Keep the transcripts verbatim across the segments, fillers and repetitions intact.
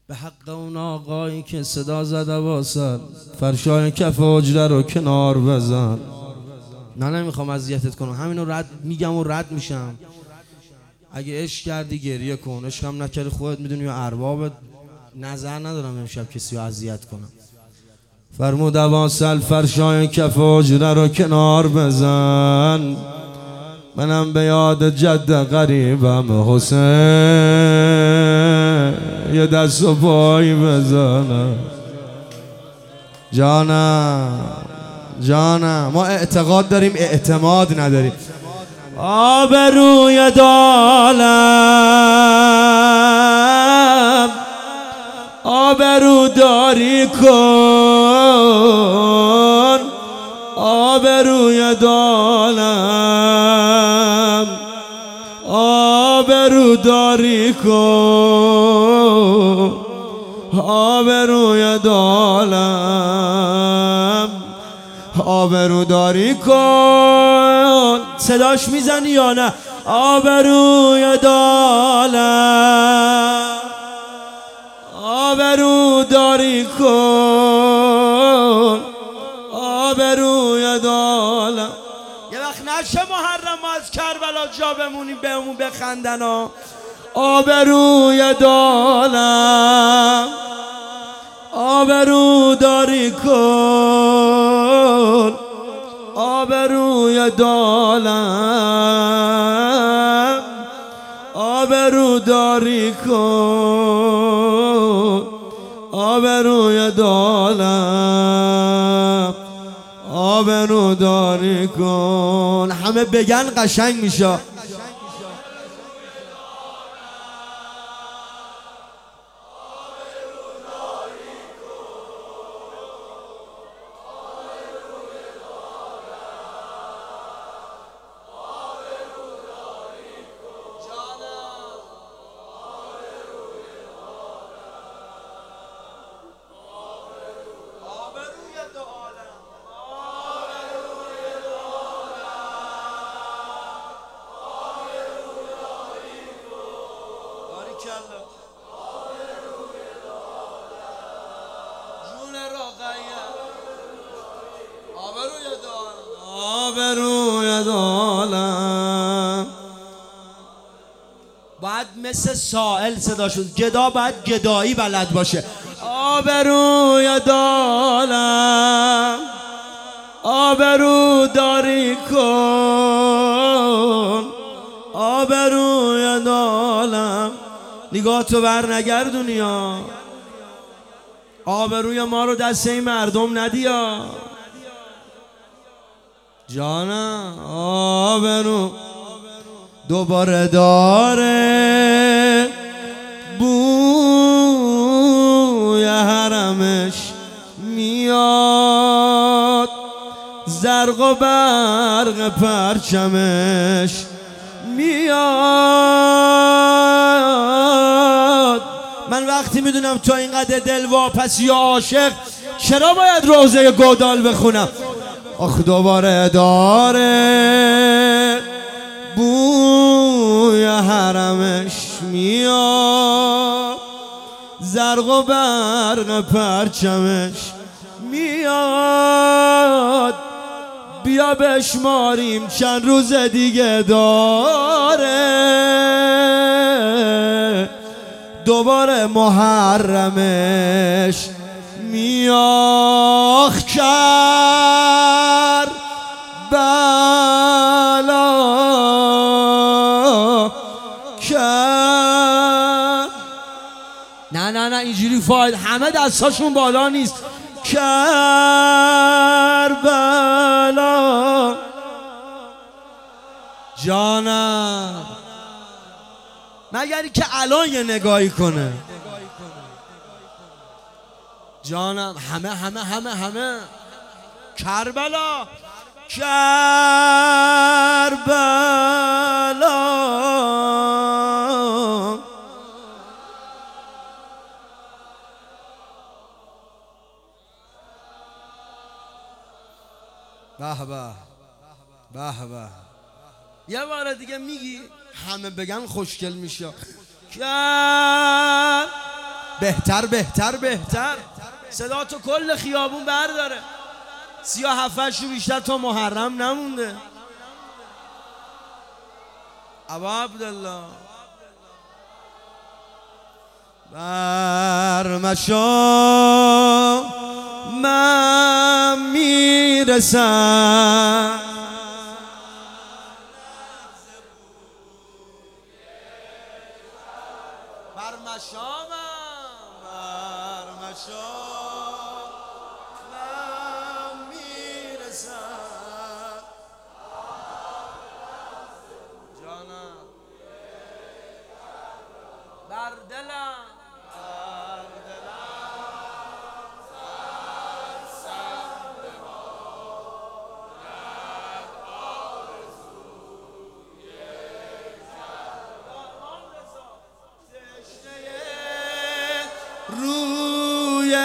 به حق اون آقایی که صدا زده واسد فرشای کف حجره رو کنار بزن. نه نمیخوام اذیتت کنم، همینو رد میگم و رد میشم. اگه عشق کردی گریه کن، عشقم نکردی خودت میدونی و اربابت. نظر ندارم امشب کسی رو اذیت کنم. فرمود واصل فرشای کف حجره رو کنار بزن، منم به یاد جد غریبم حسین یه دست و پای بزنم. جانم جانم ما اعتقاد داریم اعتماد نداریم. آبروی دالم آبرو داری کن، آبروی دالم آبرو داری کن، آبروی دالم آبرو داری کن. صداش میزنی یا نه؟ آبروی دالم آبرو داری کن، آبروی دالم. یه وقت نشه محرم ما از کربلا جا بمونیم بهمون بخندن ها. آبروی دالم آبرو داری کن، آبروی دالم آبرو داری کن، آبروی دالم آبرو داری کن. همه بگن قشنگ میشه. آبروی دالم باید مثل سائل صدا شد. گدا باید گدایی بلد باشه. آبروی دالم آبرو داری کن، آبروی دالم. نگاه تو بر نگردونی ها، آبروی ما رو دست این مردم ندیا. جانم آبرو دوباره داره بوی حرمش میاد، زرق و برق پرچمش میاد. من وقتی میدونم تو اینقدر دل واپسی یا عاشق، چرا باید روزه گودال بخونم؟ آخ دوباره داره بوی حرمش میاد، زرق و برق پرچمش میاد. بیا بشماریم چند روز دیگه داره، دوباره محرمش میاد. کر بلا کر نه نه نه اینجوری فاید همه دستاشون بالا نیست. کربلا جانم مگری که الان یه نگاهی کنه. جانم همه همه همه همه کربلا کربلا. به به به به. یه بار دیگه میگی همه بگن خوشگل میشه. کربلا بهتر بهتر بهتر. صدا تو کل خیابون برداره. سیاه هفتش رو بیشتر تا محرم نمونده. ابا عبدالله برمشا من میرسم برمشا من برمشا من میرسم جانم بر دلم روی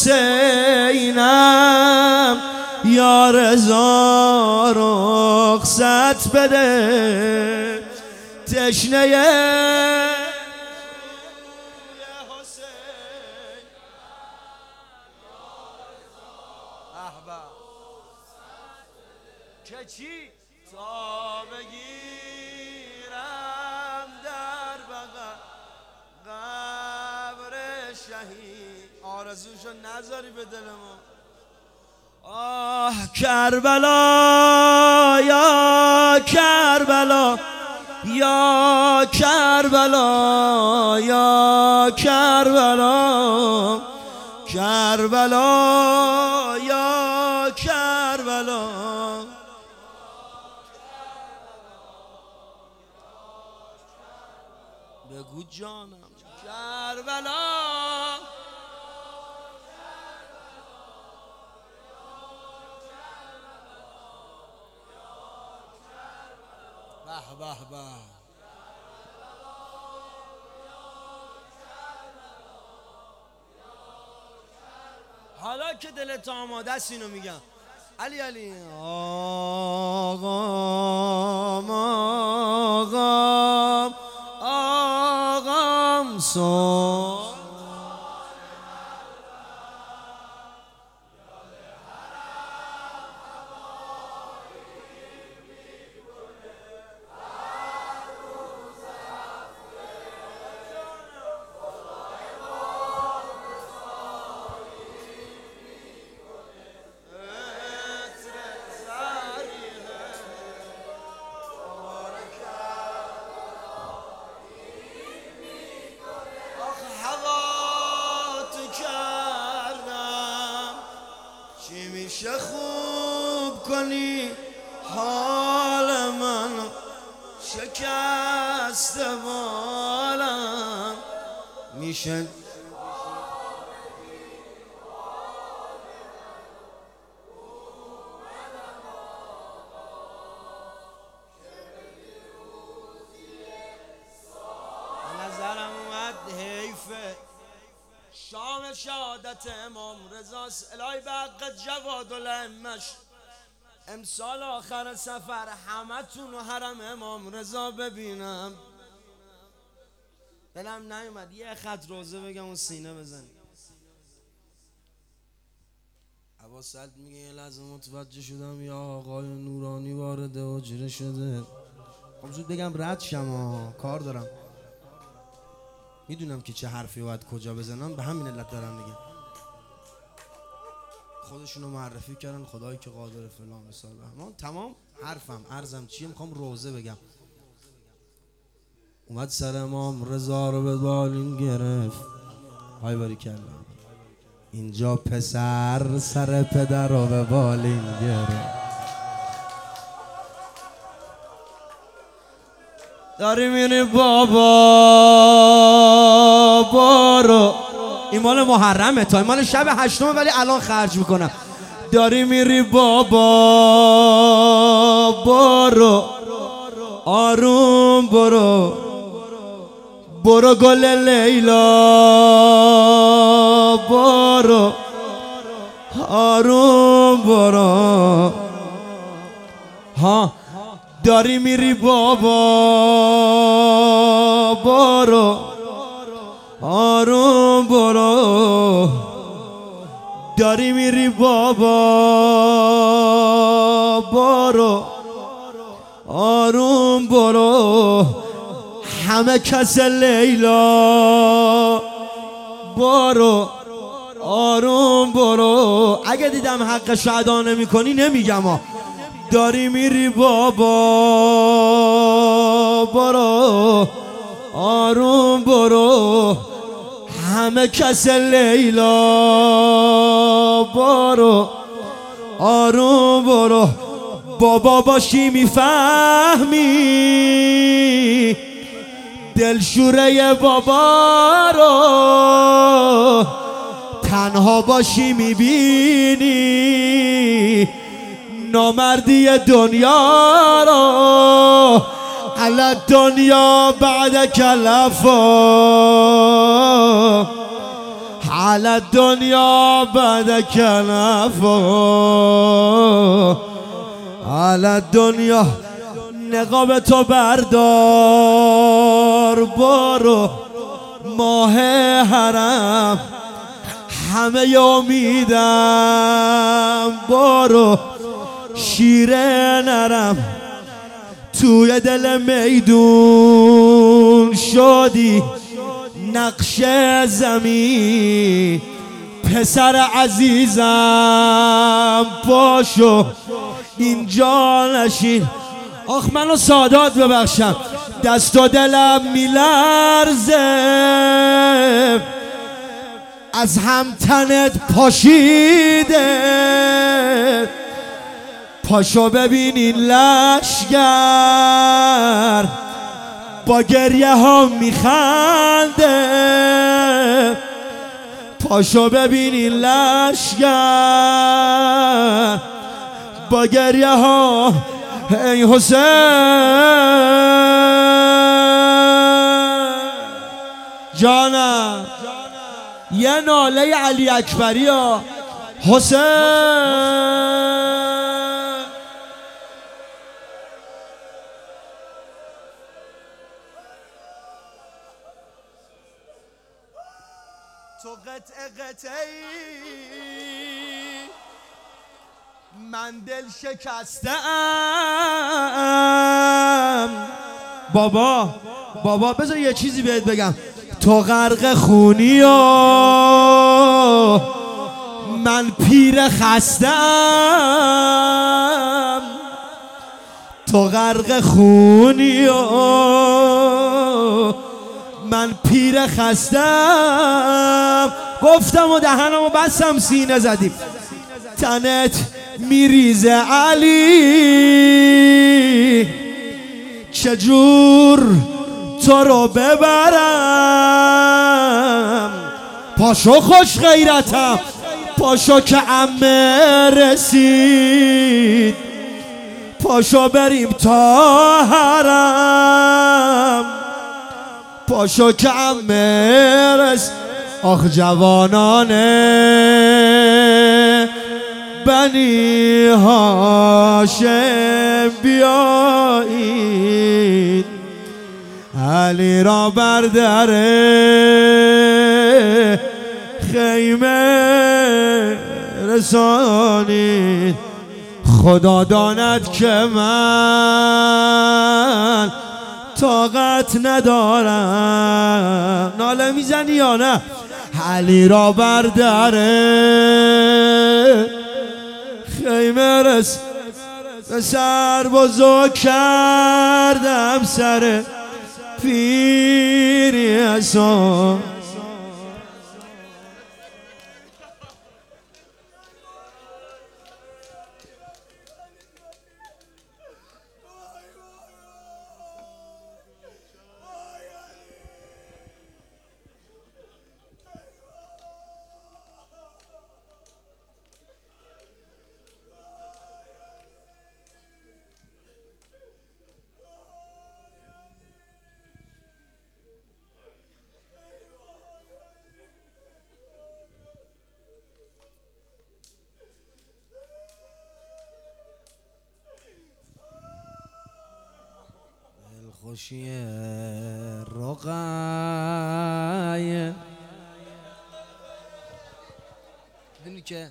حسینم یا رضا رخصت بده تشنه روی حسین احبا که چی تا بگیرم در بغل قبر شهید آرزوشو نذاری به دل ما. آه کربلا یا کربلا یا کربلا یا کربلا کربلا یا کربلا بگو جانم کربلا به به به حالا که دلت آماده است اینو میگم علی علی آقام آقام آقام سو چی میشه خوب کنی حال من شکست بالم میشه نظرم اومد حیفه شام شهادت امام رضاست الهی به حق جواد الامش امسال آخر سفر همتون رو حرم امام رضا ببینم. دلم نیومد یه خط روزه بگم و سینه بزنی. عباس سعد میگه یه لحظه متوجه شدم یا آقای نورانی وارد حجره شده. خب زود بگم رد شم کار دارم. میدونم که چه حرفی باید کجا بزنم به همین علت دارم میگم. خودشونو معرفی کردن خدایی که قادر فلان مثال بهمان تمام حرفم عرضم چیه میخوام روزه بگم. اومد سر امام رضا رو به بالین گرفت. های باریکلا اینجا پسر سر پدر رو به بالین گرفت. داری میری بابا بارو این مال محرمه تا این مال شب هشتمه ولی الان خرج میکنم. داری میری بابا بارو آروم برو برو گل لیلا برو آروم برو ها داری میری بابا برو آروم آروم برو داری میری بابا برو آروم برو همه کس لیلا برو آروم برو اگه دیدم حقش ادا نمی کنی نمیگم ها داری میری بابا برو آروم برو همه کس لیلا برو آروم برو بابا باشی میفهمی دلشوره بابا رو تنها باشی میبینی نامردی دنیا رو علی دنیا بعد کلفا علی دنیا بعد کلفا علی دنیا نقاب تو بردار برو ماه حرم همه امیدم برو شیر نرم توی دل میدون شدی نقش زمین پسر عزیزم پاشو اینجا نشین آخ منو سادات ببخشم دست و دلم میلرزه از هم تنت پاشیده پاشو ببین این لشگر با گریه ها میخنده پاشو ببین این لشگر با گریه ها ای حسین جانم یه ناله علی اکبری ها حسین تو قطعه قطعی من دل شکستم بابا بابا بذار یه چیزی بهت بگم تو غرق خونی و من پیر خستم تو غرق خونی و من پیر خستم گفتم و دهنمو بستم سینه زدیم تنت میریزه علی چجور تو رو ببرم پاشو خوش غیرتم پاشو که عمه رسید پاشو بریم تا حرم پاشو که عمه رسید آخ جوانانه بنی هاشم بیایید علی را بر در خیمه رسانید خدا داند که من طاقت ندارم ناله میزنی یا نه علی را بر در خیمه رس به سر بزرگ کردم سر پیری حسان خوشی رقیه اینی که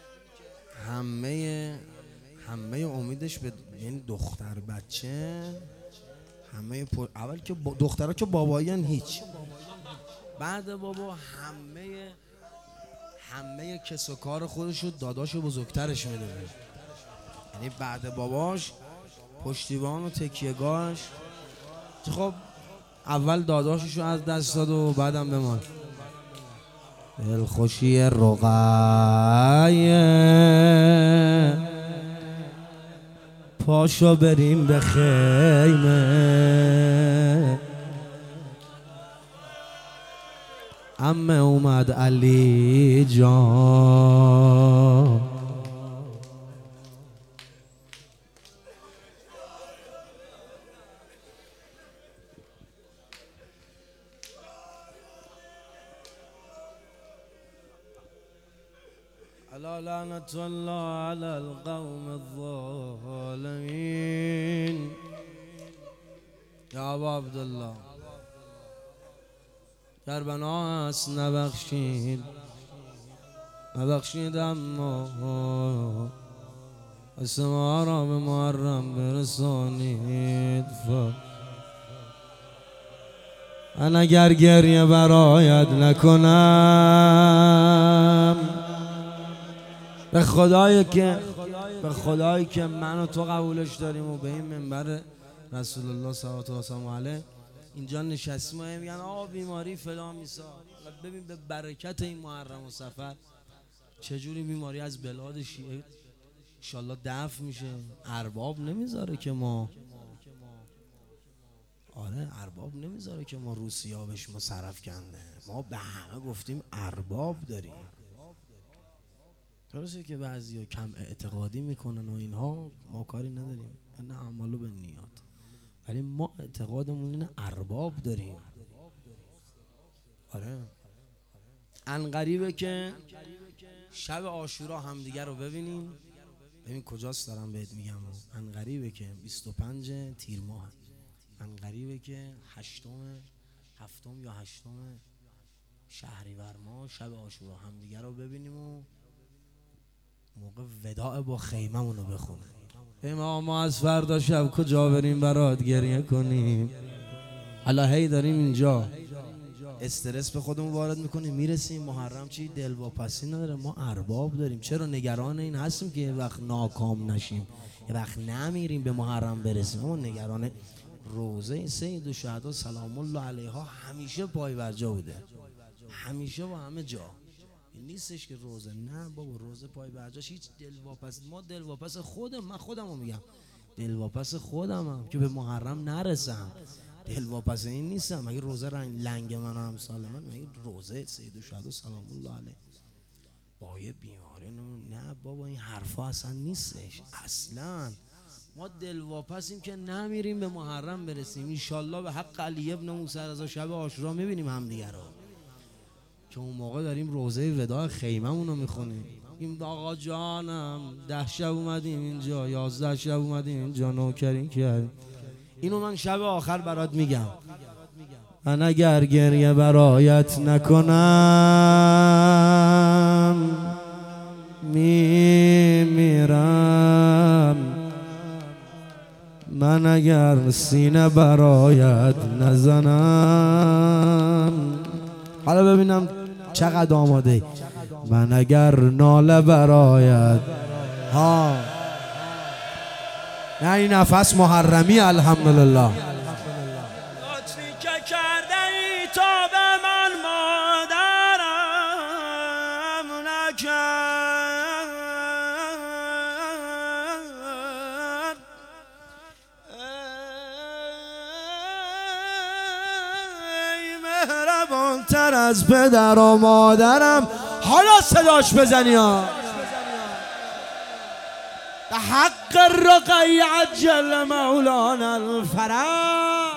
همه همه امیدش به یعنی دختر بچه، همه پر... اول که با... دخترها که بابایان هیچ، بعد بابا همه همه کس و کار خودشو داداش بزرگترش میدونه، یعنی بعد باباش پشتیبان و تکیهگاهش. خب اول داداششو از دست داد و بعدم بمان دلخوشی رقیه، پاشو بریم به خیمه، عمه اومد علی جان. الا لعنة الله على القوم الظالمين. یا ابا عبدالله گر بنا است نبخشید نبخشید، اما اسم ما را به محرم برسانید. من اگر گریه برایت نکنم، به خدایی که به خدایی که من و تو قبولش داریم و به این منبر رسول الله صلی الله علیه و آله اینجا نشستیم و میگن آقا بیماری فلان میسا، ببین به برکت این محرم و سفر چجوری بیماری از بلاد شیعه انشالله دفع میشه. ارباب نمیذاره که ما آره ارباب نمیذاره که ما روسیابش ما صرف کنده. ما به همه گفتیم ارباب داریم. درسته که بعضی کم اعتقادی میکنن و اینها، ما کاری نداریم، نه اعمالو به نیات، ولی ما اعتقادمون اینه ارباب داریم. آره انقریبه که شب عاشورا همدیگه رو ببینیم. ببین کجاست دارم بهت میگم، انقریبه که بیست و پنج تیر ماه، انقریبه که هشتم هفتم یا هشتم شهریور ما شب عاشورا همدیگه رو ببینیم و موقع وداع با خیممون رو بخونیم. ما ما از فردا شب کجا بریم برات گریه کنیم؟ حالا هی داریم اینجا استرس به خودمون وارد میکنیم، میرسیم محرم چی دلواپسی نداره. ما ارباب داریم. چرا نگران این هستیم که یه وقت ناکام نشیم، یه وقت نمیریم به محرم برسیم. ما نگران روزه سید الشهدا سلام الله علیها همیشه پای برجا بوده، همیشه با همه جا. این نیستش که روزه، نه بابا روزه پای برجاش هیچ دلواپس. ما دلواپس خودم، من خودم رو میگم دلواپس خودمم که به محرم نرسم. دلواپس این نیستم. مگه روزه رنگ لنگ من و همسال من؟ مگه روزه سید الشهدا سلام الله علیه با یه بیماری؟ نه بابا این حرفا اصلا نیستش اصلا. ما دلواپسیم که نمیریم به محرم برسیم. انشالله به حق علی ابن موسی رضا شب عاشورا میبینیم همدیگه رو، که اون موقع داریم روزه وداع خیممون رو میخونیم. این آقا جانم ده شب اومدیم اینجا، یازده شب اومدیم اینجا نوکرین کردیم. اینو من شب آخر برات میگم. من اگر گریه برایت نکنم میمیرم، من اگر سینه برایت نزنم. حالا ببینم چقدر آماده. من اگر ناله برایت ها نه این نفس محرمی الحمدلله. لطفی که کرده ای تا به من مادرم نکرد، ای مهربانتر از پدر و مادرم. حالا صداش بزنی ها. حق الرقی عجل مولانا الفرج.